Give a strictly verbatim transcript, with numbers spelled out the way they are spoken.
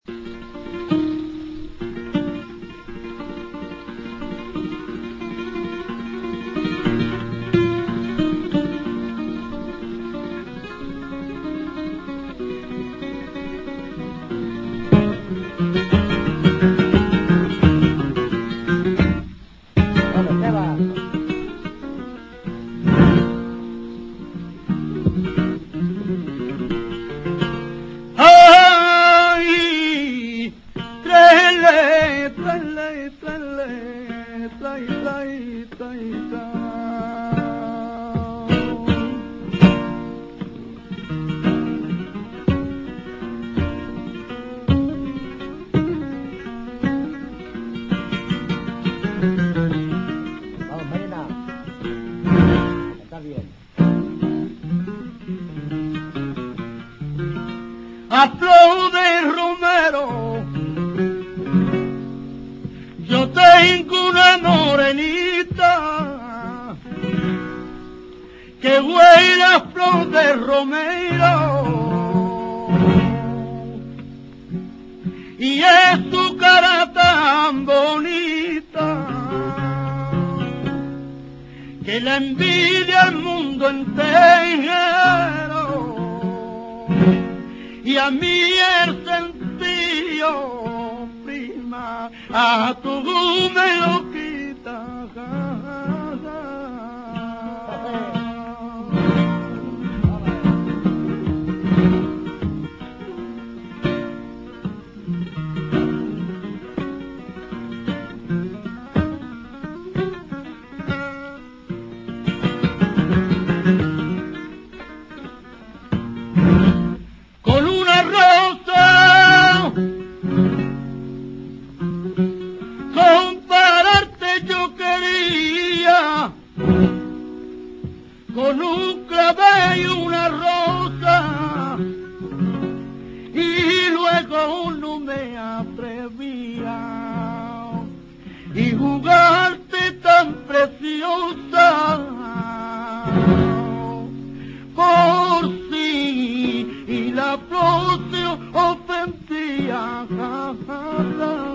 Aplaude, Romero, yo tengo una morenita que huele a flor de romero y es su cara tan bonita que la envidia al mundo entero. Y a mí el sentido, prima, a tu me lo quita. Con un clavel y una rosa, y luego no me atrevía y jugarte tan preciosa por sí y la flor se ofendía.